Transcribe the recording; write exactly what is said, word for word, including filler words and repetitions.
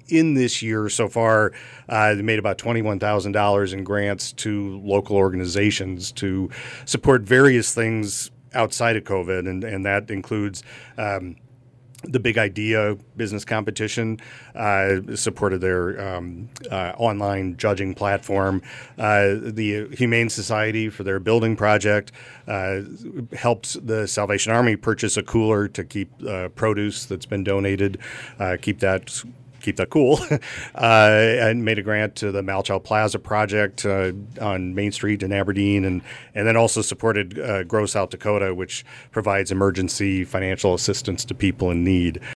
in this year so far, uh, they made about twenty-one thousand dollars in grants to local organizations to support various things outside of COVID, and, and that includes um, the Big Idea business competition, uh, supported their um, uh, online judging platform. Uh, the Humane Society for their building project uh, helps the Salvation Army purchase a cooler to keep uh, produce that's been donated, uh, keep that keep that cool, uh, and made a grant to the Malchow Plaza project uh, on Main Street in Aberdeen, and, and then also supported uh, Grow South Dakota, which provides emergency financial assistance to people in need.